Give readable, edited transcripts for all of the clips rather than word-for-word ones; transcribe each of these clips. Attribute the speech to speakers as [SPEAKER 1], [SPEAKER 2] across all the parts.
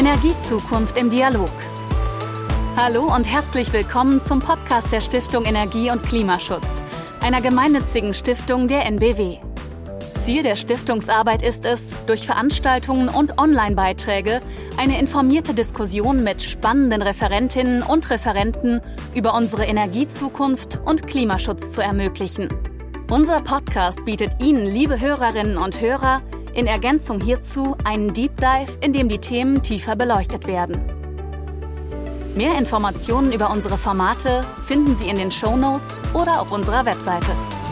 [SPEAKER 1] Energiezukunft im Dialog. Hallo und herzlich willkommen zum Podcast der Stiftung Energie und Klimaschutz, einer gemeinnützigen Stiftung der NBW. Ziel der Stiftungsarbeit ist es, durch Veranstaltungen und Online-Beiträge eine informierte Diskussion mit spannenden Referentinnen und Referenten über unsere Energiezukunft und Klimaschutz zu ermöglichen. Unser Podcast bietet Ihnen, liebe Hörerinnen und Hörer, in Ergänzung hierzu einen Deep Dive, in dem die Themen tiefer beleuchtet werden. Mehr Informationen über unsere Formate finden Sie in den Shownotes oder auf unserer Webseite.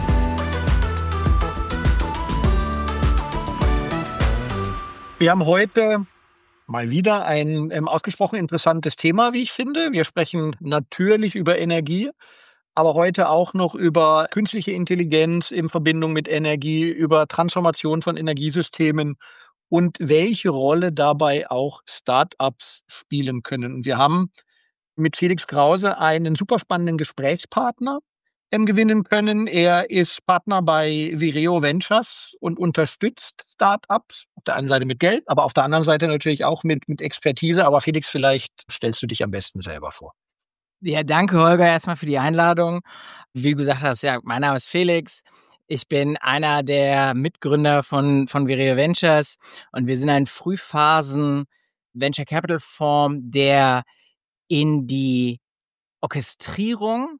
[SPEAKER 2] Wir haben heute mal wieder ein ausgesprochen interessantes Thema, wie ich finde. Wir sprechen natürlich über Energie, aber heute auch noch über künstliche Intelligenz in Verbindung mit Energie, über Transformation von Energiesystemen und welche Rolle dabei auch Start-ups spielen können. Und wir haben mit Felix Krause einen super spannenden Gesprächspartner gewinnen können. Er ist Partner bei Vireo Ventures und unterstützt Start-ups, auf der einen Seite mit Geld, aber auf der anderen Seite natürlich auch mit Expertise. Aber Felix, vielleicht stellst du dich am besten selber vor.
[SPEAKER 3] Ja, danke Holger erstmal für die Einladung. Wie du gesagt hast, ja, mein Name ist Felix. Ich bin einer der Mitgründer von Vireo Ventures und wir sind ein Frühphasen Venture Capital Fonds, der in die Orchestrierung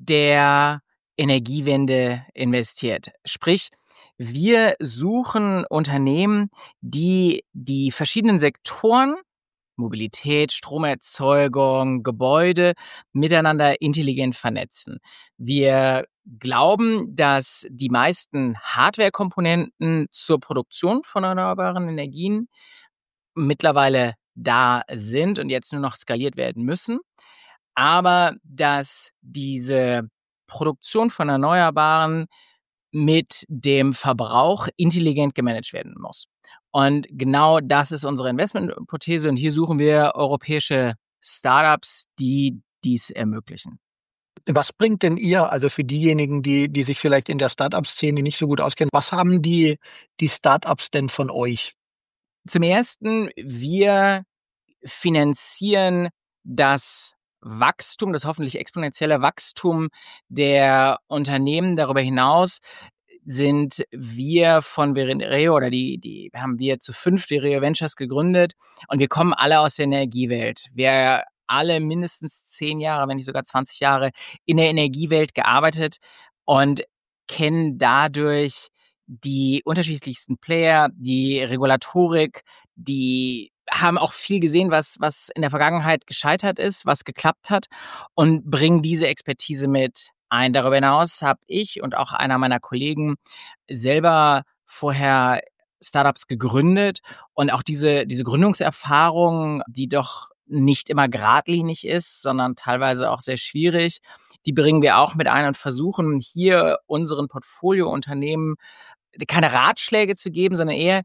[SPEAKER 3] der Energiewende investiert. Sprich, wir suchen Unternehmen, die die verschiedenen Sektoren Mobilität, Stromerzeugung, Gebäude miteinander intelligent vernetzen. Wir glauben, dass die meisten Hardware-Komponenten zur Produktion von erneuerbaren Energien mittlerweile da sind und jetzt nur noch skaliert werden müssen, aber dass diese Produktion von Erneuerbaren mit dem Verbrauch intelligent gemanagt werden muss. Und genau das ist unsere Investmenthypothese und hier suchen wir europäische Startups, die dies ermöglichen.
[SPEAKER 2] Was bringt denn ihr, also für diejenigen, die sich vielleicht in der Startup-Szene nicht so gut auskennen, was haben die Startups denn von euch?
[SPEAKER 3] Zum Ersten, wir finanzieren das Wachstum, das hoffentlich exponentielle Wachstum der Unternehmen. Darüber hinaus sind wir von Vireo oder die haben wir zu 5 Vireo Ventures gegründet und wir kommen alle aus der Energiewelt. Wir alle mindestens 10 Jahre, wenn nicht sogar 20 Jahre in der Energiewelt gearbeitet und kennen dadurch die unterschiedlichsten Player, die Regulatorik, die haben auch viel gesehen, was in der Vergangenheit gescheitert ist, was geklappt hat und bringen diese Expertise mit ein. Darüber hinaus habe ich und auch einer meiner Kollegen selber vorher Startups gegründet und auch diese Gründungserfahrung, die doch nicht immer geradlinig ist, sondern teilweise auch sehr schwierig, die bringen wir auch mit ein und versuchen hier unseren Portfoliounternehmen keine Ratschläge zu geben, sondern eher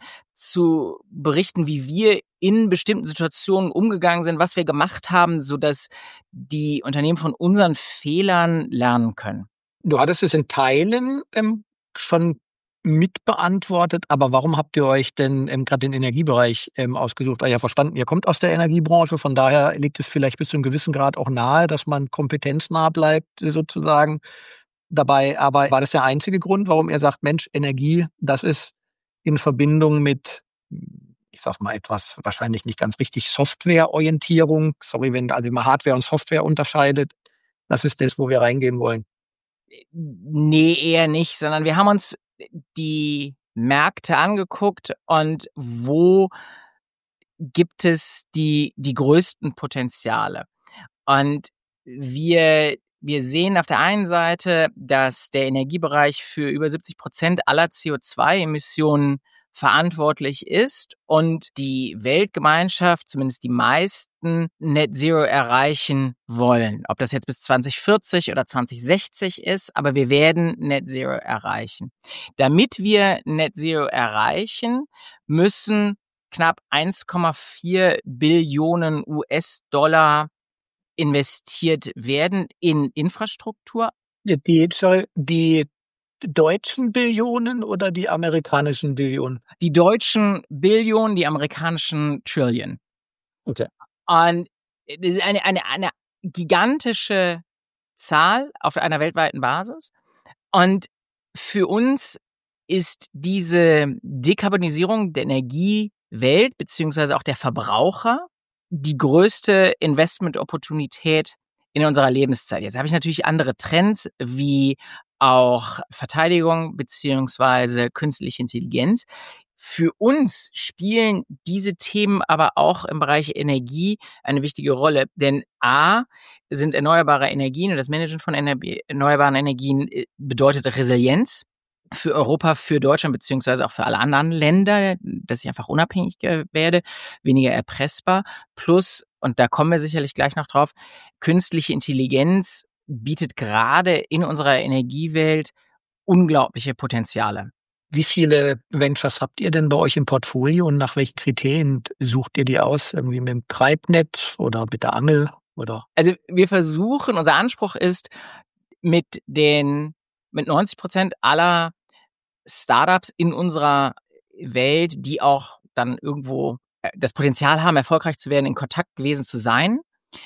[SPEAKER 3] zu berichten, wie wir in bestimmten Situationen umgegangen sind, was wir gemacht haben, sodass die Unternehmen von unseren Fehlern lernen können.
[SPEAKER 2] Du hattest es in Teilen schon mitbeantwortet, aber warum habt ihr euch denn gerade den Energiebereich ausgesucht? Weil ja verstanden, ihr kommt aus der Energiebranche, von daher liegt es vielleicht bis zu einem gewissen Grad auch nahe, dass man kompetenznah bleibt sozusagen dabei. Aber war das der einzige Grund, warum ihr sagt, Mensch, Energie, das ist in Verbindung mit, ich sag's mal etwas, wahrscheinlich nicht ganz richtig, Softwareorientierung, sorry, wenn man Hardware und Software unterscheidet, das ist das, wo wir reingehen wollen?
[SPEAKER 3] Nee, eher nicht, sondern wir haben uns die Märkte angeguckt und wo gibt es die größten Potenziale. Und wir sehen auf der einen Seite, dass der Energiebereich für über 70% aller CO2-Emissionen verantwortlich ist und die Weltgemeinschaft, zumindest die meisten, Net Zero erreichen wollen. Ob das jetzt bis 2040 oder 2060 ist, aber wir werden Net Zero erreichen. Damit wir Net Zero erreichen, müssen knapp 1,4 Billionen US-Dollar investiert werden in Infrastruktur.
[SPEAKER 2] Die deutschen Billionen oder die amerikanischen Billionen?
[SPEAKER 3] Die deutschen Billionen, die amerikanischen Trillion.
[SPEAKER 2] Okay.
[SPEAKER 3] Und das ist eine gigantische Zahl auf einer weltweiten Basis. Und für uns ist diese Dekarbonisierung der Energiewelt beziehungsweise auch der Verbraucher die größte Investment-Opportunität in unserer Lebenszeit. Jetzt habe ich natürlich andere Trends wie auch Verteidigung beziehungsweise künstliche Intelligenz. Für uns spielen diese Themen aber auch im Bereich Energie eine wichtige Rolle, denn A sind erneuerbare Energien und das Managen von erneuerbaren Energien bedeutet Resilienz für Europa, für Deutschland beziehungsweise auch für alle anderen Länder, dass ich einfach unabhängig werde, weniger erpressbar. Plus, und da kommen wir sicherlich gleich noch drauf, künstliche Intelligenz bietet gerade in unserer Energiewelt unglaubliche Potenziale.
[SPEAKER 2] Wie viele Ventures habt ihr denn bei euch im Portfolio und nach welchen Kriterien sucht ihr die aus? Irgendwie mit dem Treibnet oder mit der Angel oder?
[SPEAKER 3] Also wir versuchen, unser Anspruch ist, mit 90% aller Startups in unserer Welt, die auch dann irgendwo das Potenzial haben, erfolgreich zu werden, in Kontakt gewesen zu sein.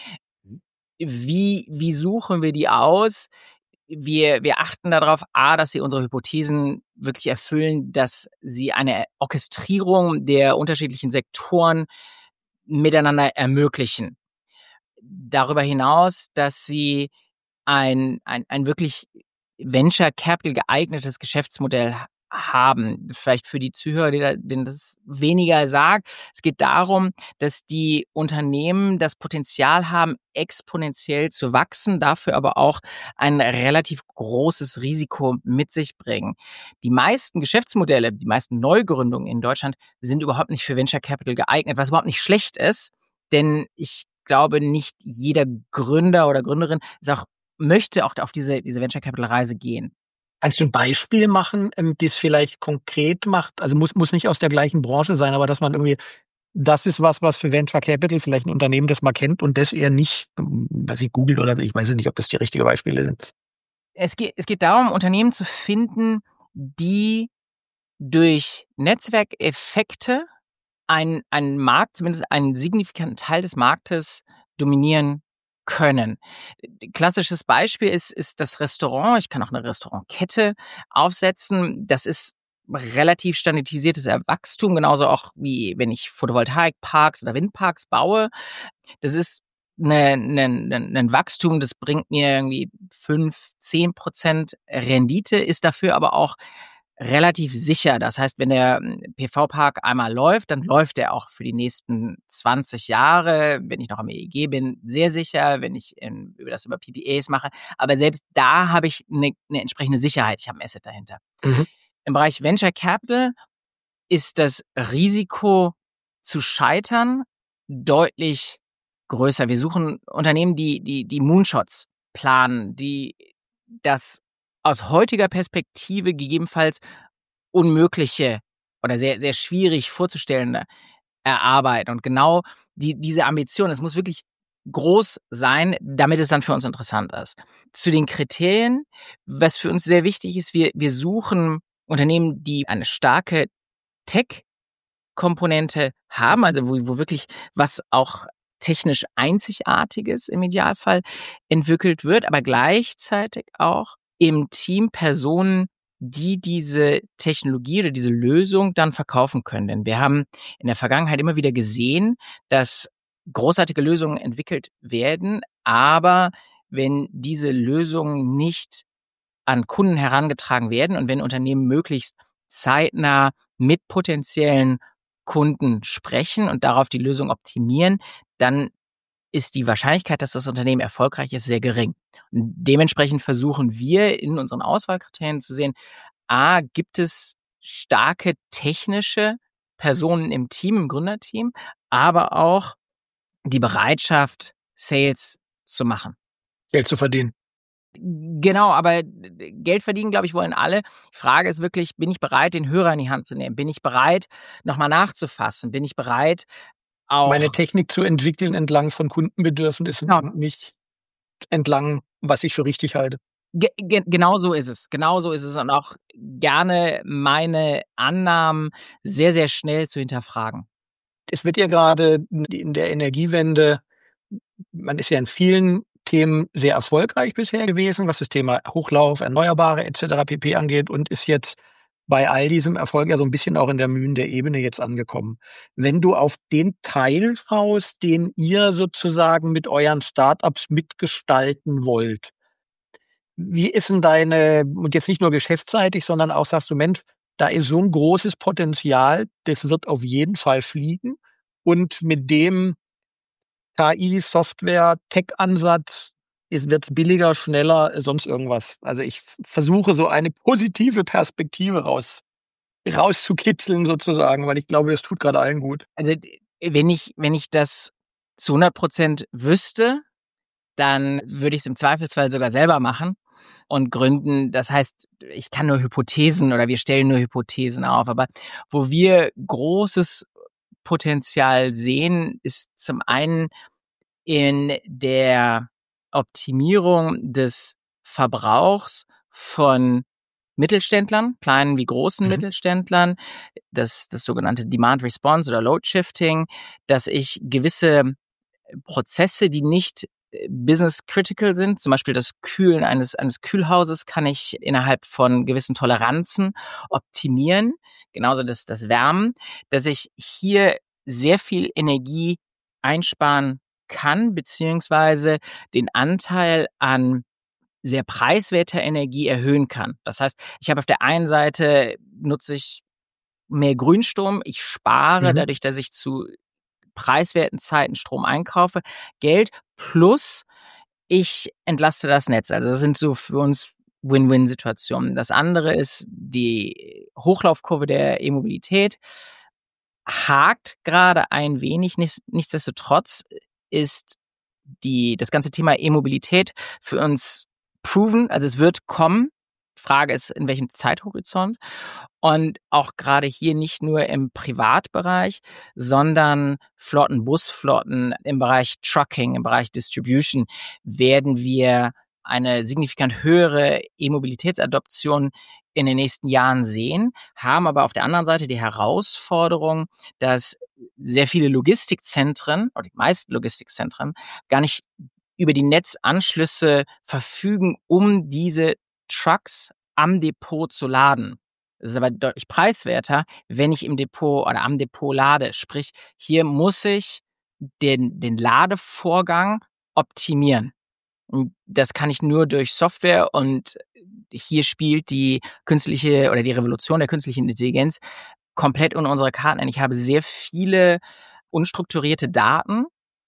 [SPEAKER 3] Wie suchen wir die aus? Wir achten darauf, dass sie unsere Hypothesen wirklich erfüllen, dass sie eine Orchestrierung der unterschiedlichen Sektoren miteinander ermöglichen. Darüber hinaus, dass sie ein wirklich Venture Capital geeignetes Geschäftsmodell haben. Vielleicht für die Zuhörer, denen das weniger sagt. Es geht darum, dass die Unternehmen das Potenzial haben, exponentiell zu wachsen, dafür aber auch ein relativ großes Risiko mit sich bringen. Die meisten Geschäftsmodelle, die meisten Neugründungen in Deutschland sind überhaupt nicht für Venture Capital geeignet, was überhaupt nicht schlecht ist, denn ich glaube, nicht jeder Gründer oder Gründerin möchte auch auf diese Venture Capital Reise gehen.
[SPEAKER 2] Kannst du ein Beispiel machen, das vielleicht konkret macht? Also muss nicht aus der gleichen Branche sein, aber dass man irgendwie, das ist was für Venture Capital, vielleicht ein Unternehmen, das man kennt und das eher nicht, weiß ich, googelt oder so. Ich weiß nicht, ob das die richtigen Beispiele sind.
[SPEAKER 3] Es geht darum, Unternehmen zu finden, die durch Netzwerkeffekte einen Markt, zumindest einen signifikanten Teil des Marktes dominieren können. Klassisches Beispiel ist das Restaurant. Ich kann auch eine Restaurantkette aufsetzen. Das ist relativ standardisiertes Wachstum, genauso auch wie wenn ich Photovoltaikparks oder Windparks baue. Das ist ein Wachstum, das bringt mir irgendwie 5-10% Rendite, ist dafür aber auch relativ sicher. Das heißt, wenn der PV-Park einmal läuft, dann läuft er auch für die nächsten 20 Jahre. Wenn ich noch am EEG bin, sehr sicher, wenn ich über PPAs mache. Aber selbst da habe ich eine entsprechende Sicherheit. Ich habe ein Asset dahinter. Mhm. Im Bereich Venture Capital ist das Risiko zu scheitern deutlich größer. Wir suchen Unternehmen, die Moonshots planen, die das aus heutiger Perspektive gegebenenfalls unmögliche oder sehr, sehr schwierig vorzustellende erarbeiten. Und genau diese Ambition, es muss wirklich groß sein, damit es dann für uns interessant ist. Zu den Kriterien, was für uns sehr wichtig ist, wir suchen Unternehmen, die eine starke Tech-Komponente haben, also wo wirklich was auch technisch Einzigartiges im Idealfall entwickelt wird, aber gleichzeitig auch im Team Personen, die diese Technologie oder diese Lösung dann verkaufen können. Denn wir haben in der Vergangenheit immer wieder gesehen, dass großartige Lösungen entwickelt werden, aber wenn diese Lösungen nicht an Kunden herangetragen werden und wenn Unternehmen möglichst zeitnah mit potenziellen Kunden sprechen und darauf die Lösung optimieren, dann ist die Wahrscheinlichkeit, dass das Unternehmen erfolgreich ist, sehr gering. Und dementsprechend versuchen wir in unseren Auswahlkriterien zu sehen, gibt es starke technische Personen im Team, im Gründerteam, aber auch die Bereitschaft, Sales zu machen.
[SPEAKER 2] Geld zu verdienen.
[SPEAKER 3] Genau, aber Geld verdienen, glaube ich, wollen alle. Die Frage ist wirklich, bin ich bereit, den Hörer in die Hand zu nehmen? Bin ich bereit, nochmal nachzufassen? Bin ich bereit, auch
[SPEAKER 2] meine Technik zu entwickeln entlang von Kundenbedürfnissen, nicht entlang, was ich für richtig halte.
[SPEAKER 3] Genau so ist es. Genau so ist es. Und auch gerne meine Annahmen sehr, sehr schnell zu hinterfragen.
[SPEAKER 2] Es wird ja gerade in der Energiewende, man ist ja in vielen Themen sehr erfolgreich bisher gewesen, was das Thema Hochlauf, Erneuerbare etc. pp. Angeht und ist jetzt bei all diesem Erfolg ja so ein bisschen auch in der Mühen der Ebene jetzt angekommen. Wenn du auf den Teil schaust, den ihr sozusagen mit euren Startups mitgestalten wollt, wie ist denn und jetzt nicht nur geschäftsseitig, sondern auch sagst du, Mensch, da ist so ein großes Potenzial, das wird auf jeden Fall fliegen und mit dem KI, Software, Tech-Ansatz, es wird billiger, schneller, sonst irgendwas. Also ich versuche so eine positive Perspektive rauszukitzeln sozusagen, weil ich glaube, das tut gerade allen gut.
[SPEAKER 3] Also wenn ich das zu 100% wüsste, dann würde ich es im Zweifelsfall sogar selber machen und gründen. Das heißt, ich kann nur Hypothesen oder wir stellen nur Hypothesen auf. Aber wo wir großes Potenzial sehen, ist zum einen in der Optimierung des Verbrauchs von Mittelständlern, kleinen wie großen Mittelständlern, das sogenannte Demand Response oder Load Shifting, dass ich gewisse Prozesse, die nicht business critical sind, zum Beispiel das Kühlen eines Kühlhauses, kann ich innerhalb von gewissen Toleranzen optimieren, genauso das Wärmen, dass ich hier sehr viel Energie einsparen kann, beziehungsweise den Anteil an sehr preiswerter Energie erhöhen kann. Das heißt, ich habe auf der einen Seite nutze ich mehr Grünstrom, ich spare dadurch, dass ich zu preiswerten Zeiten Strom einkaufe, Geld plus ich entlaste das Netz. Also das sind so für uns Win-Win-Situationen. Das andere ist die Hochlaufkurve der E-Mobilität. Hakt gerade ein wenig. Nichtsdestotrotz ist das ganze Thema E-Mobilität für uns proven, also es wird kommen. Frage ist, in welchem Zeithorizont. Und auch gerade hier nicht nur im Privatbereich, sondern Busflotten im Bereich Trucking, im Bereich Distribution werden wir eine signifikant höhere E-Mobilitätsadoption in den nächsten Jahren sehen, haben aber auf der anderen Seite die Herausforderung, dass sehr viele Logistikzentren oder die meisten Logistikzentren gar nicht über die Netzanschlüsse verfügen, um diese Trucks am Depot zu laden. Das ist aber deutlich preiswerter, wenn ich im Depot oder am Depot lade. Sprich, hier muss ich den Ladevorgang optimieren. Und das kann ich nur durch Software und hier spielt die künstliche oder die Revolution der künstlichen Intelligenz komplett unter unsere Karten. Ich habe sehr viele unstrukturierte Daten,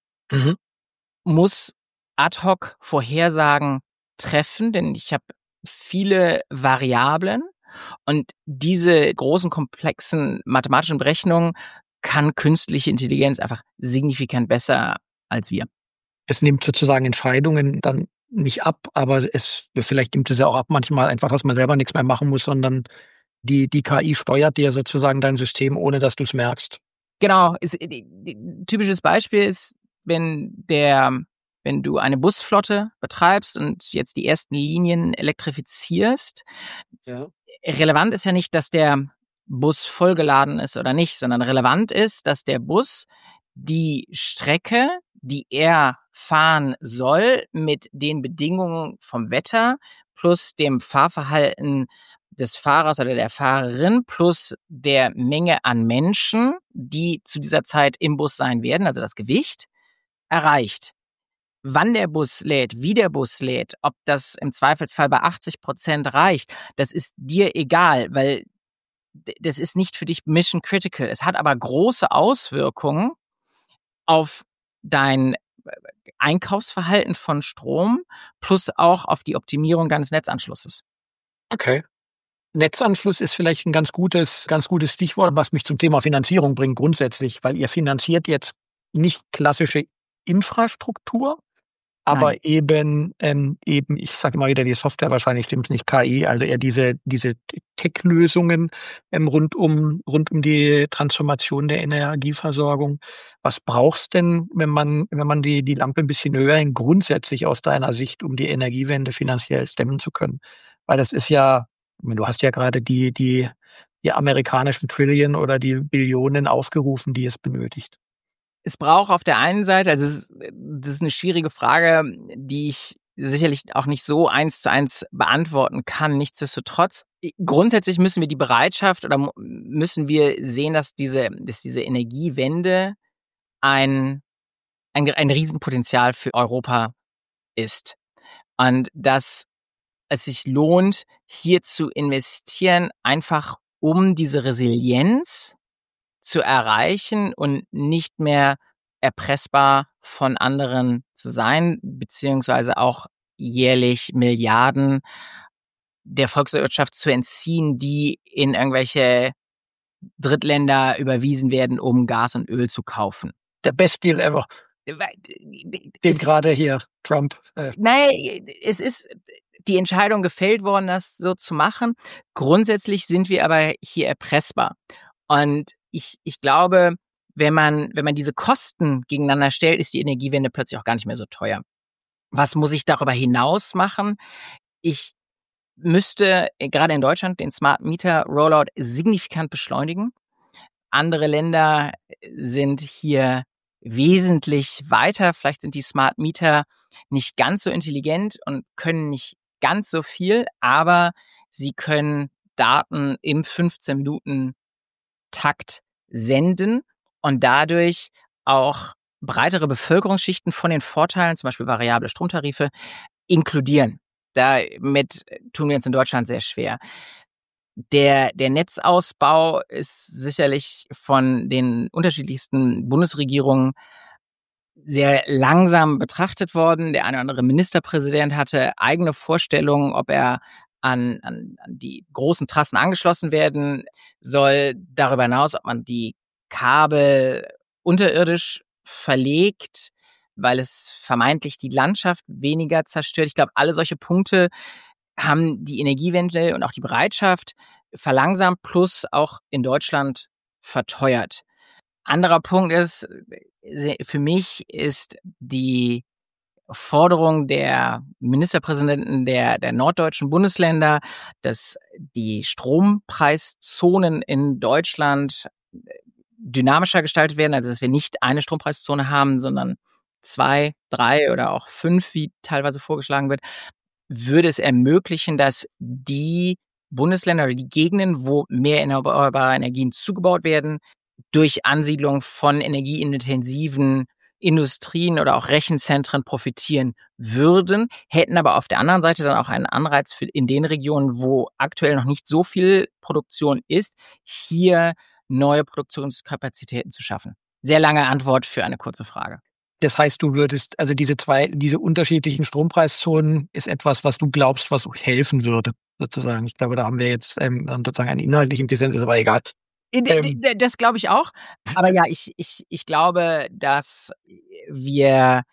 [SPEAKER 3] muss ad hoc Vorhersagen treffen, denn ich habe viele Variablen und diese großen, komplexen mathematischen Berechnungen kann künstliche Intelligenz einfach signifikant besser als wir.
[SPEAKER 2] Es nimmt sozusagen Entscheidungen dann nicht ab, aber vielleicht nimmt es ja auch ab manchmal einfach, dass man selber nichts mehr machen muss, sondern die KI steuert dir sozusagen dein System, ohne dass du es merkst.
[SPEAKER 3] Genau. Typisches Beispiel ist, wenn du eine Busflotte betreibst und jetzt die ersten Linien elektrifizierst, relevant ist ja nicht, dass der Bus vollgeladen ist oder nicht, sondern relevant ist, dass der Bus die Strecke, die er fahren soll, mit den Bedingungen vom Wetter plus dem Fahrverhalten des Fahrers oder der Fahrerin plus der Menge an Menschen, die zu dieser Zeit im Bus sein werden, also das Gewicht, erreicht. Wann der Bus lädt, wie der Bus lädt, ob das im Zweifelsfall bei 80% reicht, das ist dir egal, weil das ist nicht für dich mission critical. Es hat aber große Auswirkungen auf dein Einkaufsverhalten von Strom plus auch auf die Optimierung deines Netzanschlusses.
[SPEAKER 2] Okay. Netzanschluss ist vielleicht ein ganz gutes Stichwort, was mich zum Thema Finanzierung bringt grundsätzlich, weil ihr finanziert jetzt nicht klassische Infrastruktur, aber eben, ich sage mal wieder die Software, wahrscheinlich stimmt nicht KI, also eher diese Tech-Lösungen rund um die Transformation der Energieversorgung. Was braucht's denn, wenn man die Lampe ein bisschen höher hängt, grundsätzlich aus deiner Sicht, um die Energiewende finanziell stemmen zu können? Weil das ist ja, du hast ja gerade die die amerikanischen Trillion oder die Billionen aufgerufen, die es benötigt?
[SPEAKER 3] Es braucht auf der einen Seite, also das ist eine schwierige Frage, die ich sicherlich auch nicht so 1:1 beantworten kann. Nichtsdestotrotz, grundsätzlich müssen wir die Bereitschaft oder müssen wir sehen, dass diese Energiewende ein Riesenpotenzial für Europa ist. Und dass es sich lohnt, hier zu investieren, einfach um diese Resilienz zu erreichen und nicht mehr erpressbar von anderen zu sein, beziehungsweise auch jährlich Milliarden der Volkswirtschaft zu entziehen, die in irgendwelche Drittländer überwiesen werden, um Gas und Öl zu kaufen.
[SPEAKER 2] Der Best Deal ever, den gerade hier Trump.
[SPEAKER 3] Nein, es ist die Entscheidung gefällt worden, das so zu machen. Grundsätzlich sind wir aber hier erpressbar. Und ich glaube, wenn man diese Kosten gegeneinander stellt, ist die Energiewende plötzlich auch gar nicht mehr so teuer. Was muss ich darüber hinaus machen? Ich müsste gerade in Deutschland den Smart Meter Rollout signifikant beschleunigen. Andere Länder sind hier wesentlich weiter. Vielleicht sind die Smart Meter nicht ganz so intelligent und können nicht ganz so viel, aber sie können Daten im 15-Minuten-Takt senden und dadurch auch breitere Bevölkerungsschichten von den Vorteilen, zum Beispiel variable Stromtarife, inkludieren. Damit tun wir uns in Deutschland sehr schwer. Der Netzausbau ist sicherlich von den unterschiedlichsten Bundesregierungen sehr langsam betrachtet worden. Der eine oder andere Ministerpräsident hatte eigene Vorstellungen, ob er an die großen Trassen angeschlossen werden soll. Darüber hinaus, ob man die Kabel unterirdisch verlegt, weil es vermeintlich die Landschaft weniger zerstört. Ich glaube, alle solche Punkte haben die Energiewende und auch die Bereitschaft verlangsamt plus auch in Deutschland verteuert. Anderer Punkt ist, für mich ist die Forderung der Ministerpräsidenten der norddeutschen Bundesländer, dass die Strompreiszonen in Deutschland dynamischer gestaltet werden, also dass wir nicht eine Strompreiszone haben, sondern 2, 3 oder auch 5, wie teilweise vorgeschlagen wird, würde es ermöglichen, dass die Bundesländer oder die Gegenden, wo mehr erneuerbare Energien zugebaut werden, durch Ansiedlung von energieintensiven Industrien oder auch Rechenzentren profitieren würden, hätten aber auf der anderen Seite dann auch einen Anreiz für in den Regionen, wo aktuell noch nicht so viel Produktion ist, hier neue Produktionskapazitäten zu schaffen. Sehr lange Antwort für eine kurze Frage.
[SPEAKER 2] Das heißt, du würdest, also diese unterschiedlichen Strompreiszonen ist etwas, was du glaubst, was helfen würde, sozusagen. Ich glaube, da haben wir jetzt sozusagen einen inhaltlichen Dissens, ist aber egal.
[SPEAKER 3] Das glaube ich auch. Aber ja, ich glaube, dass wir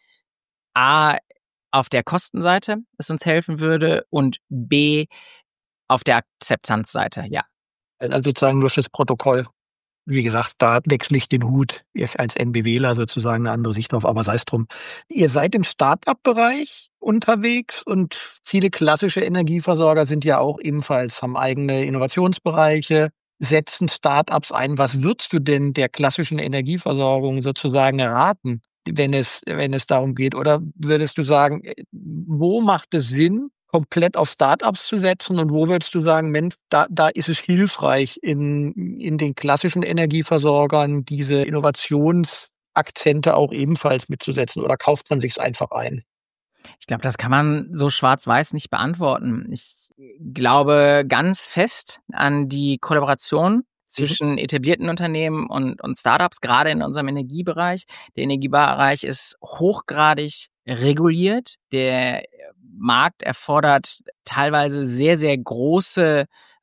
[SPEAKER 3] A, auf der Kostenseite es uns helfen würde und B, auf der Akzeptanzseite, ja.
[SPEAKER 2] Also sozusagen nur fürs Protokoll. Wie gesagt, da wechsle ich den Hut. Ich als NBWler sozusagen eine andere Sicht drauf, aber sei es drum. Ihr seid im Start-up-Bereich unterwegs und viele klassische Energieversorger sind ja auch ebenfalls, haben eigene Innovationsbereiche, setzen Start-ups ein. Was würdest du denn der klassischen Energieversorgung sozusagen raten, wenn es darum geht? Oder würdest du sagen, wo macht es Sinn, komplett auf Start-ups zu setzen und wo würdest du sagen, Mensch, da ist es hilfreich, in den klassischen Energieversorgern diese Innovationsakzente auch ebenfalls mitzusetzen oder kauft man sich's einfach ein?
[SPEAKER 3] Ich glaube, das kann man so schwarz-weiß nicht beantworten. Ich glaube ganz fest an die Kollaboration zwischen etablierten Unternehmen und Startups, gerade in unserem Energiebereich. Der Energiebereich ist hochgradig reguliert. Der Markt erfordert teilweise sehr, sehr große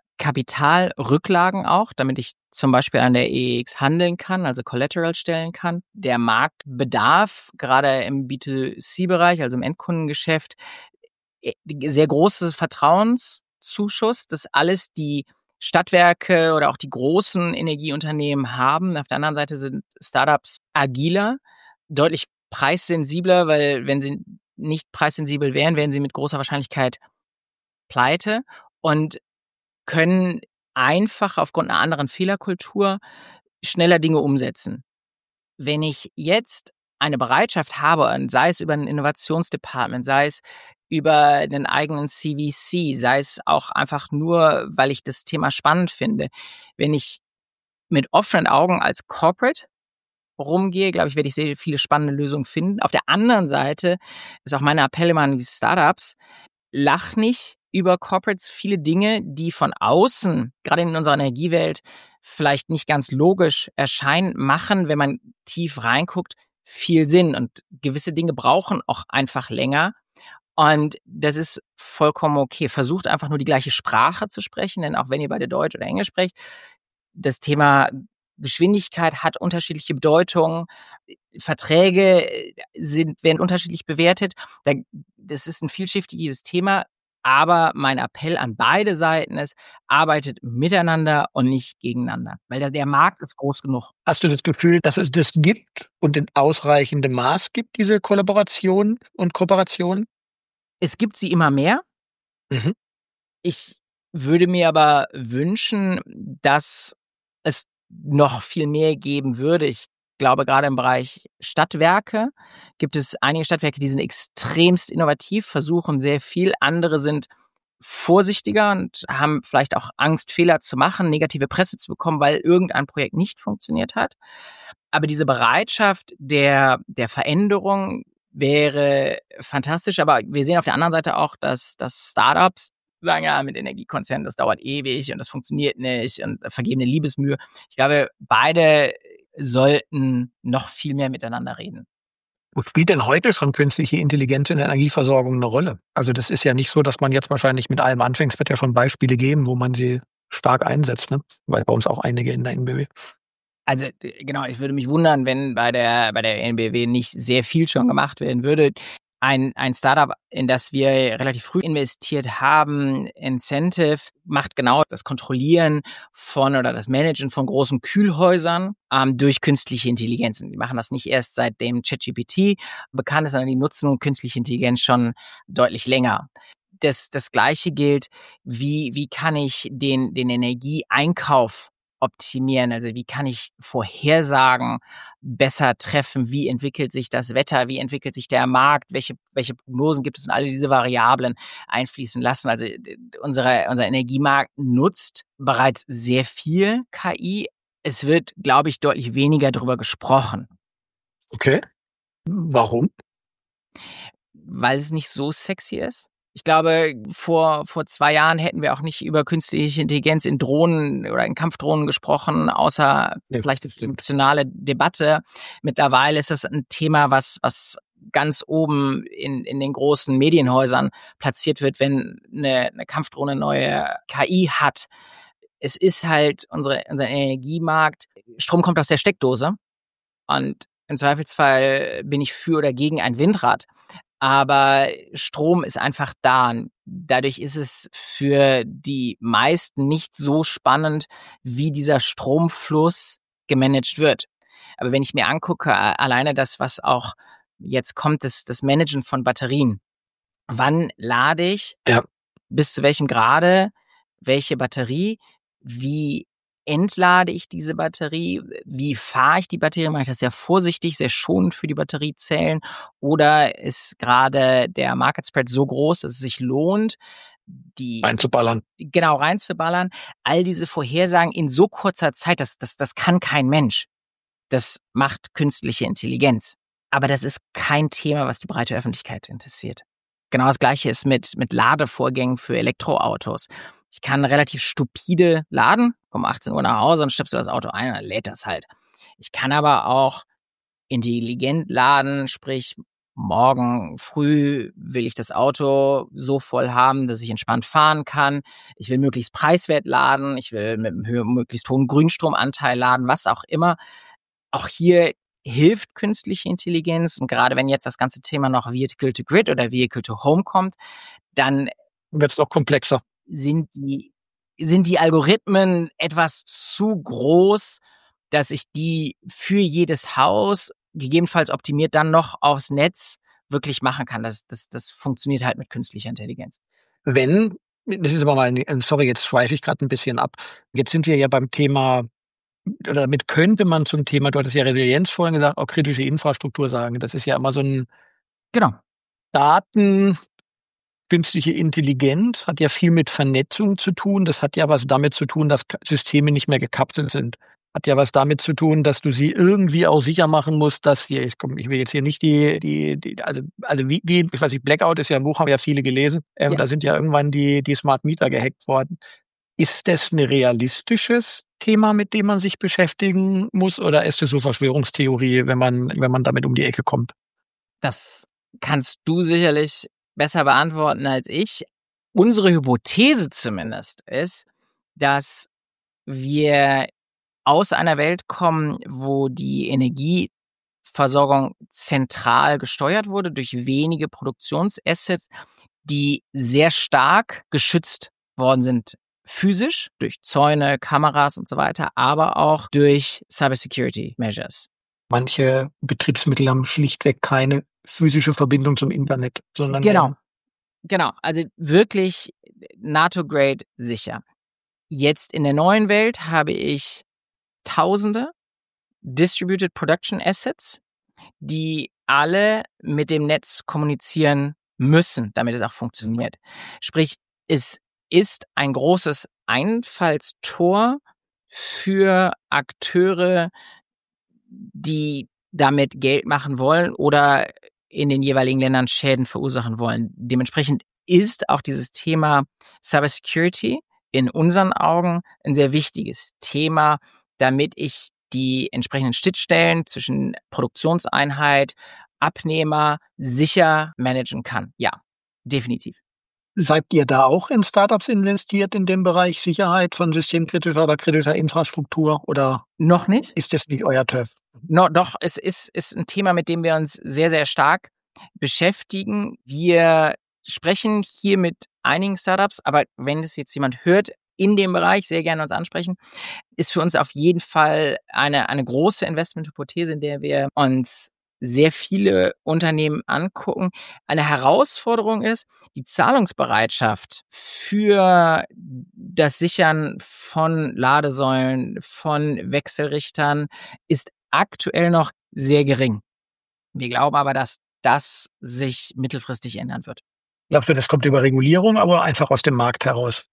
[SPEAKER 3] Kapitalrücklagen auch, damit ich zum Beispiel an der EEX handeln kann, also Collateral stellen kann. Der Marktbedarf, gerade im B2C-Bereich, also im Endkundengeschäft, sehr großes Vertrauenszuschuss, das alles die Stadtwerke oder auch die großen Energieunternehmen haben. Auf der anderen Seite sind Startups agiler, deutlich preissensibler, weil wenn sie nicht preissensibel wären, wären sie mit großer Wahrscheinlichkeit pleite und können einfach aufgrund einer anderen Fehlerkultur schneller Dinge umsetzen. Wenn ich jetzt eine Bereitschaft habe, und sei es über ein Innovationsdepartment, sei es über einen eigenen CVC, sei es auch einfach nur, weil ich das Thema spannend finde, wenn ich mit offenen Augen als Corporate rumgehe, glaube ich, werde ich sehr viele spannende Lösungen finden. Auf der anderen Seite ist auch mein Appell immer an die Startups, lach nicht über Corporates. Viele Dinge, die von außen, gerade in unserer Energiewelt, vielleicht nicht ganz logisch erscheinen, machen, wenn man tief reinguckt, viel Sinn. Und gewisse Dinge brauchen auch einfach länger. Und das ist vollkommen okay. Versucht einfach nur die gleiche Sprache zu sprechen, denn auch wenn ihr beide Deutsch oder Englisch sprecht, das Thema Geschwindigkeit hat unterschiedliche Bedeutungen. Verträge werden unterschiedlich bewertet. Das ist ein vielschichtiges Thema. Aber mein Appell an beide Seiten ist, arbeitet miteinander und nicht gegeneinander. Weil der Markt ist groß genug.
[SPEAKER 2] Hast du das Gefühl, dass es das gibt und in ausreichendem Maß gibt, diese Kollaboration und Kooperation?
[SPEAKER 3] Es gibt sie immer mehr.
[SPEAKER 2] Mhm.
[SPEAKER 3] Ich würde mir aber wünschen, dass es noch viel mehr geben würde. Ich glaube, gerade im Bereich Stadtwerke gibt es einige Stadtwerke, die sind extremst innovativ, versuchen sehr viel. Andere sind vorsichtiger und haben vielleicht auch Angst, Fehler zu machen, negative Presse zu bekommen, weil irgendein Projekt nicht funktioniert hat. Aber diese Bereitschaft der Veränderung wäre fantastisch. Aber wir sehen auf der anderen Seite auch, dass Startups sagen, ja, mit Energiekonzernen, das dauert ewig und das funktioniert nicht und vergebene Liebesmühe. Ich glaube, beide sollten noch viel mehr miteinander reden.
[SPEAKER 2] Wo spielt denn heute schon künstliche Intelligenz in der Energieversorgung eine Rolle? Also das ist ja nicht so, dass man jetzt wahrscheinlich mit allem anfängt. Es wird ja schon Beispiele geben, wo man sie stark einsetzt, ne? Weil bei uns auch einige in der NBW.
[SPEAKER 3] Also genau, ich würde mich wundern, wenn bei der NBW nicht sehr viel schon gemacht werden würde. Ein Startup, in das wir relativ früh investiert haben, Incentive, macht genau das Kontrollieren von oder das Managen von großen Kühlhäusern durch künstliche Intelligenzen. Die machen das nicht erst seitdem ChatGPT bekannt ist, sondern die nutzen künstliche Intelligenz schon deutlich länger. Das Gleiche gilt, wie kann ich den Energieeinkauf optimieren? Also wie kann ich Vorhersagen besser treffen? Wie entwickelt sich das Wetter? Wie entwickelt sich der Markt? Welche Prognosen gibt es? Und alle diese Variablen einfließen lassen. Also unser Energiemarkt nutzt bereits sehr viel KI. Es wird, glaube ich, deutlich weniger darüber gesprochen.
[SPEAKER 2] Okay. Warum?
[SPEAKER 3] Weil es nicht so sexy ist. Ich glaube, vor 2 Jahren hätten wir auch nicht über künstliche Intelligenz in Drohnen oder in Kampfdrohnen gesprochen, außer vielleicht eine emotionale Debatte. Mittlerweile ist das ein Thema, was ganz oben in den großen Medienhäusern platziert wird, wenn eine Kampfdrohne neue KI hat. Es ist halt unser Energiemarkt. Strom kommt aus der Steckdose und im Zweifelsfall bin ich für oder gegen ein Windrad. Aber Strom ist einfach da. Dadurch ist es für die meisten nicht so spannend, wie dieser Stromfluss gemanagt wird. Aber wenn ich mir angucke, alleine das, was auch jetzt kommt, das Managen von Batterien. Wann lade ich?
[SPEAKER 2] Ja.
[SPEAKER 3] Bis zu welchem Grade? Welche Batterie? Wie entlade ich diese Batterie? Wie fahre ich die Batterie? Mache ich das sehr vorsichtig, sehr schonend für die Batteriezellen? Oder ist gerade der Market Spread so groß, dass es sich lohnt, die
[SPEAKER 2] reinzuballern?
[SPEAKER 3] Genau, reinzuballern. All diese Vorhersagen in so kurzer Zeit, das kann kein Mensch. Das macht künstliche Intelligenz. Aber das ist kein Thema, was die breite Öffentlichkeit interessiert. Genau das Gleiche ist mit Ladevorgängen für Elektroautos. Ich kann relativ stupide laden, komme 18 Uhr nach Hause und stöpsel das Auto ein und dann lädt das halt. Ich kann aber auch intelligent laden, sprich morgen früh will ich das Auto so voll haben, dass ich entspannt fahren kann. Ich will möglichst preiswert laden, ich will mit einem möglichst hohen Grünstromanteil laden, was auch immer. Auch hier hilft künstliche Intelligenz und gerade wenn jetzt das ganze Thema noch Vehicle to Grid oder Vehicle to Home kommt, dann
[SPEAKER 2] wird es noch komplexer.
[SPEAKER 3] Sind die Algorithmen etwas zu groß, dass ich die für jedes Haus gegebenenfalls optimiert dann noch aufs Netz wirklich machen kann. Das funktioniert halt mit künstlicher Intelligenz.
[SPEAKER 2] Wenn Das ist aber mal, sorry, jetzt schweife ich gerade ein bisschen ab. Jetzt sind wir ja beim Thema, oder damit könnte man zum Thema, du hattest ja Resilienz vorhin gesagt, auch kritische Infrastruktur sagen. Das ist ja immer so ein
[SPEAKER 3] Genau.
[SPEAKER 2] Daten, künstliche Intelligenz hat ja viel mit Vernetzung zu tun. Das hat ja was damit zu tun, dass Systeme nicht mehr gekapselt sind. Hat ja was damit zu tun, dass du sie irgendwie auch sicher machen musst, dass hier, ich will jetzt hier nicht also wie, ich weiß nicht, Blackout ist ja ein Buch, haben ja viele gelesen.
[SPEAKER 3] Ja.
[SPEAKER 2] Da sind ja irgendwann die Smart Meter gehackt worden. Ist das ein realistisches Thema, mit dem man sich beschäftigen muss, oder ist es so Verschwörungstheorie, wenn man damit um die Ecke kommt?
[SPEAKER 3] Das kannst du sicherlich besser beantworten als ich. Unsere Hypothese zumindest ist, dass wir aus einer Welt kommen, wo die Energieversorgung zentral gesteuert wurde durch wenige Produktionsassets, die sehr stark geschützt worden sind, physisch durch Zäune, Kameras und so weiter, aber auch durch Cybersecurity Measures.
[SPEAKER 2] Manche Betriebsmittel haben schlichtweg keine physische Verbindung zum Internet, sondern
[SPEAKER 3] Genau, also wirklich NATO-Grade sicher. Jetzt in der neuen Welt habe ich Tausende Distributed Production Assets, die alle mit dem Netz kommunizieren müssen, damit es auch funktioniert. Sprich, es ist ein großes Einfallstor für Akteure, die damit Geld machen wollen oder in den jeweiligen Ländern Schäden verursachen wollen. Dementsprechend ist auch dieses Thema Cybersecurity in unseren Augen ein sehr wichtiges Thema, damit ich die entsprechenden Schnittstellen zwischen Produktionseinheit, Abnehmer sicher managen kann. Ja, definitiv.
[SPEAKER 2] Seid ihr da auch in Startups investiert in dem Bereich Sicherheit von systemkritischer oder kritischer Infrastruktur, oder
[SPEAKER 3] noch nicht?
[SPEAKER 2] Ist das nicht euer Turf?
[SPEAKER 3] No, doch, es ist ein Thema, mit dem wir uns sehr, sehr stark beschäftigen. Wir sprechen hier mit einigen Startups, aber wenn es jetzt jemand hört, in dem Bereich sehr gerne uns ansprechen, ist für uns auf jeden Fall eine große Investmenthypothese, in der wir uns sehr viele Unternehmen angucken. Eine Herausforderung ist, die Zahlungsbereitschaft für das Sichern von Ladesäulen, von Wechselrichtern ist aktuell noch sehr gering. Wir glauben aber, dass das sich mittelfristig ändern wird.
[SPEAKER 2] Glaubst du, das kommt über Regulierung, aber einfach aus dem Markt heraus?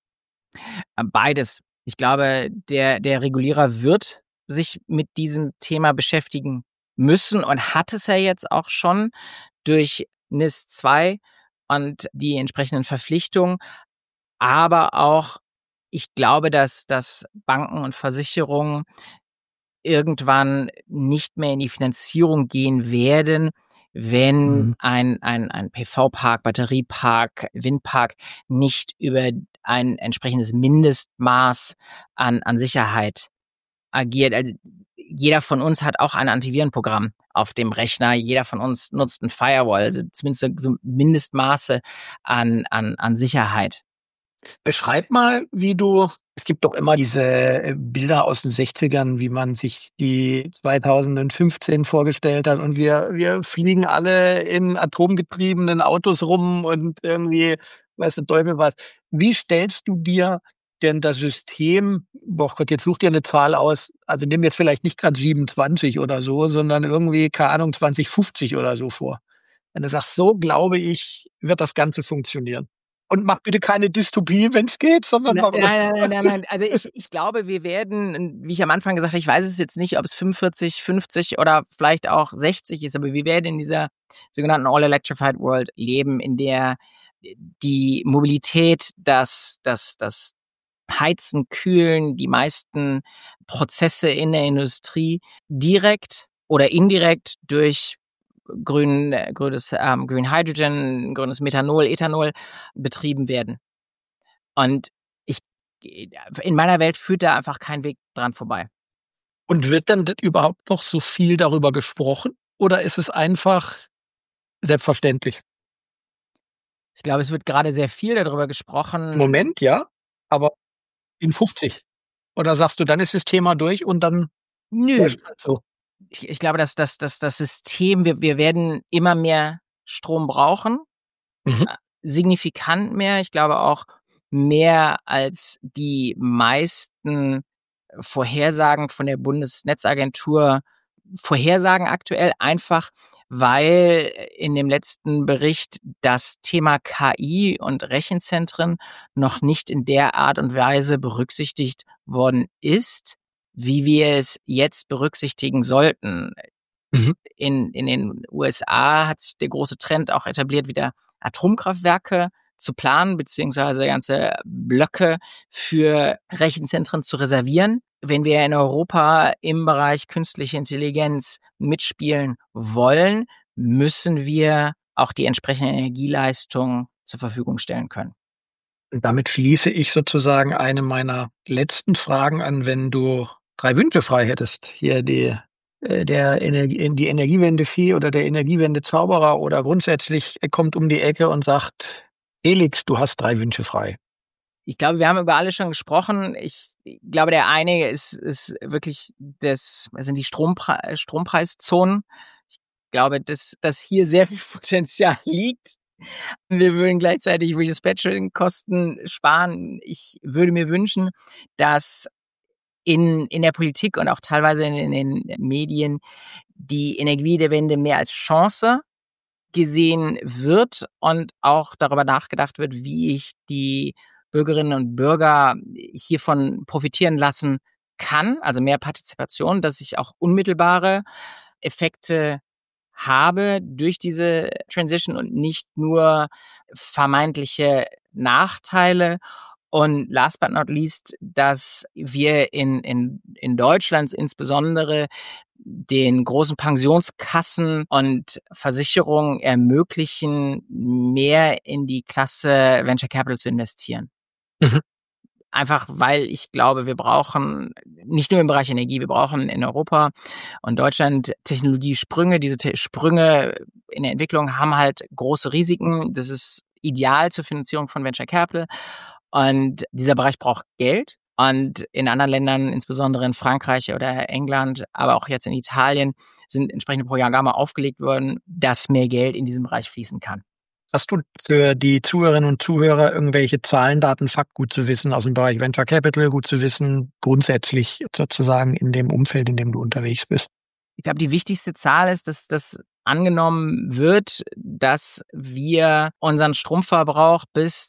[SPEAKER 3] Beides. Ich glaube, der Regulierer wird sich mit diesem Thema beschäftigen müssen und hat es ja jetzt auch schon durch NIS 2 und die entsprechenden Verpflichtungen. Aber auch, ich glaube, dass Banken und Versicherungen irgendwann nicht mehr in die Finanzierung gehen werden, wenn ein PV-Park, Batteriepark, Windpark nicht über ein entsprechendes Mindestmaß an Sicherheit agiert. Also jeder von uns hat auch ein Antivirenprogramm auf dem Rechner. Jeder von uns nutzt ein Firewall, also zumindest so Mindestmaße an Sicherheit.
[SPEAKER 2] Beschreib mal, es gibt doch immer diese Bilder aus den 60ern, wie man sich die 2015 vorgestellt hat, und wir fliegen alle in atomgetriebenen Autos rum und irgendwie, weißt du, Teufel was. Wie stellst du dir denn das System, boah Gott, jetzt such dir eine Zahl aus, also nimm jetzt vielleicht nicht gerade 27 oder so, sondern irgendwie, keine Ahnung, 2050 oder so vor. Wenn du sagst, so glaube ich, wird das Ganze funktionieren. Und mach bitte keine Dystopie, wenn es geht, sondern
[SPEAKER 3] Nein. Also ich glaube, wir werden, wie ich am Anfang gesagt habe, ich weiß es jetzt nicht, ob es 45, 50 oder vielleicht auch 60 ist, aber wir werden in dieser sogenannten All-Electrified World leben, in der die Mobilität, das Heizen, Kühlen, die meisten Prozesse in der Industrie direkt oder indirekt durch grünes Green Hydrogen, grünes Methanol, Ethanol betrieben werden. Und in meiner Welt führt da einfach kein Weg dran vorbei.
[SPEAKER 2] Und wird dann überhaupt noch so viel darüber gesprochen, oder ist es einfach selbstverständlich?
[SPEAKER 3] Ich glaube, es wird gerade sehr viel darüber gesprochen.
[SPEAKER 2] Moment, ja, aber in 50. Oder sagst du, dann ist das Thema durch und dann?
[SPEAKER 3] Nö.
[SPEAKER 2] So.
[SPEAKER 3] Ich glaube, dass das System, wir werden immer mehr Strom brauchen, signifikant mehr. Ich glaube auch, mehr als die meisten Vorhersagen von der Bundesnetzagentur vorhersagen aktuell, einfach weil in dem letzten Bericht das Thema KI und Rechenzentren noch nicht in der Art und Weise berücksichtigt worden ist, wie wir es jetzt berücksichtigen sollten.
[SPEAKER 2] Mhm.
[SPEAKER 3] In den USA hat sich der große Trend auch etabliert, wieder Atomkraftwerke zu planen, beziehungsweise ganze Blöcke für Rechenzentren zu reservieren. Wenn wir in Europa im Bereich künstliche Intelligenz mitspielen wollen, müssen wir auch die entsprechende Energieleistung zur Verfügung stellen können.
[SPEAKER 2] Und damit schließe ich sozusagen eine meiner letzten Fragen an, wenn du 3 Wünsche frei hättest. Hier die Energiewende-Fee oder der Energiewende-Zauberer oder grundsätzlich kommt um die Ecke und sagt, Felix, du hast 3 Wünsche frei.
[SPEAKER 3] Ich glaube, wir haben über alle schon gesprochen. Ich glaube, der eine ist wirklich sind die Strompreiszonen. Ich glaube, dass hier sehr viel Potenzial liegt. Wir würden gleichzeitig Redispatching-Kosten sparen. Ich würde mir wünschen, dass in der Politik und auch teilweise in den Medien die Energiewende mehr als Chance gesehen wird und auch darüber nachgedacht wird, wie ich die Bürgerinnen und Bürger hiervon profitieren lassen kann, also mehr Partizipation, dass ich auch unmittelbare Effekte habe durch diese Transition und nicht nur vermeintliche Nachteile. Und last but not least, dass wir in Deutschland insbesondere den großen Pensionskassen und Versicherungen ermöglichen, mehr in die Klasse Venture Capital zu investieren.
[SPEAKER 2] Mhm.
[SPEAKER 3] Einfach weil ich glaube, wir brauchen nicht nur im Bereich Energie, wir brauchen in Europa und Deutschland Technologiesprünge. Diese Sprünge in der Entwicklung haben halt große Risiken. Das ist ideal zur Finanzierung von Venture Capital. Und dieser Bereich braucht Geld. Und in anderen Ländern, insbesondere in Frankreich oder England, aber auch jetzt in Italien, sind entsprechende Programme aufgelegt worden, dass mehr Geld in diesem Bereich fließen kann.
[SPEAKER 2] Hast du für die Zuhörerinnen und Zuhörer irgendwelche Zahlen, Daten, Fakt gut zu wissen aus dem Bereich Venture Capital, gut zu wissen, grundsätzlich sozusagen in dem Umfeld, in dem du unterwegs bist?
[SPEAKER 3] Ich glaube, die wichtigste Zahl ist, dass das angenommen wird, dass wir unseren Stromverbrauch bis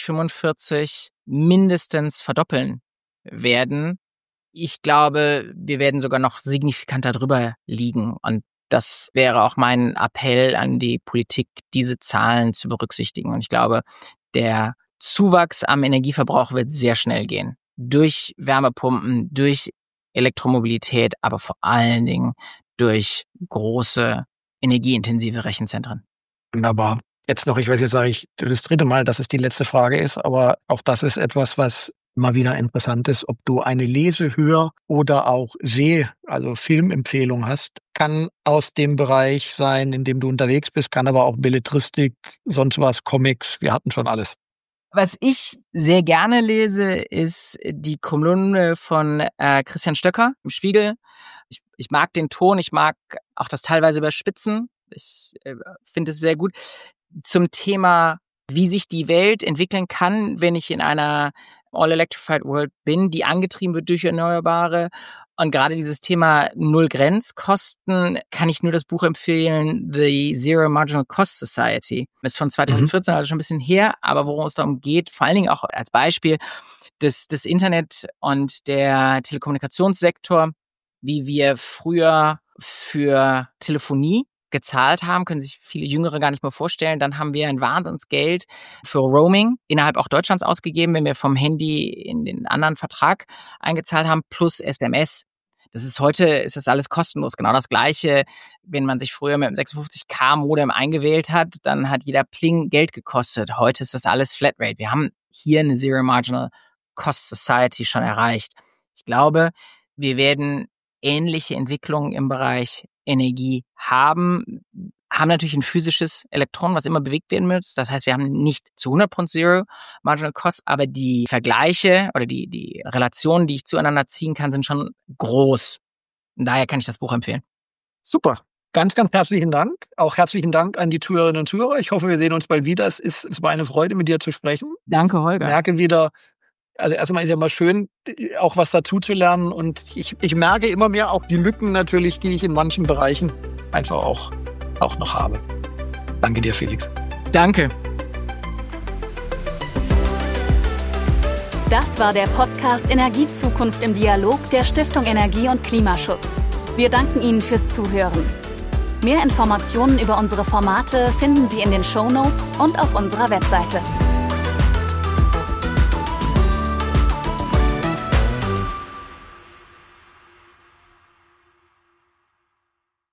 [SPEAKER 3] 2045 mindestens verdoppeln werden. Ich glaube, wir werden sogar noch signifikanter drüber liegen. Und das wäre auch mein Appell an die Politik, diese Zahlen zu berücksichtigen. Und ich glaube, der Zuwachs am Energieverbrauch wird sehr schnell gehen. Durch Wärmepumpen, durch Elektromobilität, aber vor allen Dingen durch große energieintensive Rechenzentren.
[SPEAKER 2] Wunderbar. Jetzt noch, ich weiß, jetzt sage ich das 3. Mal, dass es die letzte Frage ist, aber auch das ist etwas, was immer wieder interessant ist, ob du eine Lese-, Hör- oder auch also Filmempfehlung hast. Kann aus dem Bereich sein, in dem du unterwegs bist, kann aber auch Belletristik, sonst was, Comics, wir hatten schon alles.
[SPEAKER 3] Was ich sehr gerne lese, ist die Kolumne von Christian Stöcker im Spiegel. Ich mag den Ton, ich mag auch das teilweise Überspitzen. Ich finde es sehr gut. Zum Thema, wie sich die Welt entwickeln kann, wenn ich in einer All-Electrified World bin, die angetrieben wird durch Erneuerbare. Und gerade dieses Thema Null-Grenzkosten kann ich nur das Buch empfehlen, The Zero Marginal Cost Society. Ist von 2014, also schon ein bisschen her, aber worum es darum geht, vor allen Dingen auch als Beispiel des Internet und der Telekommunikationssektor, wie wir früher für Telefonie gezahlt haben, können sich viele Jüngere gar nicht mehr vorstellen. Dann haben wir ein Wahnsinnsgeld für Roaming innerhalb auch Deutschlands ausgegeben, wenn wir vom Handy in den anderen Vertrag eingezahlt haben, plus SMS. Heute ist das alles kostenlos. Genau das Gleiche, wenn man sich früher mit dem 56K Modem eingewählt hat, dann hat jeder Pling Geld gekostet. Heute ist das alles Flatrate. Wir haben hier eine Zero Marginal Cost Society schon erreicht. Ich glaube, wir werden ähnliche Entwicklungen im Bereich Energie haben natürlich ein physisches Elektron, was immer bewegt werden muss. Das heißt, wir haben nicht zu 100% Zero Marginal Cost, aber die Vergleiche oder die Relationen, die ich zueinander ziehen kann, sind schon groß. Und daher kann ich das Buch empfehlen.
[SPEAKER 2] Super. Ganz, ganz herzlichen Dank. Auch herzlichen Dank an die Zuhörerinnen und Zuhörer. Ich hoffe, wir sehen uns bald wieder. Es war eine Freude, mit dir zu sprechen.
[SPEAKER 3] Danke, Holger.
[SPEAKER 2] Ich merke wieder, also erstmal ist ja mal schön, auch was dazu zu lernen. Und ich merke immer mehr auch die Lücken natürlich, die ich in manchen Bereichen einfach auch noch habe. Danke dir, Felix.
[SPEAKER 3] Danke.
[SPEAKER 1] Das war der Podcast Energiezukunft im Dialog der Stiftung Energie und Klimaschutz. Wir danken Ihnen fürs Zuhören. Mehr Informationen über unsere Formate finden Sie in den Shownotes und auf unserer Webseite.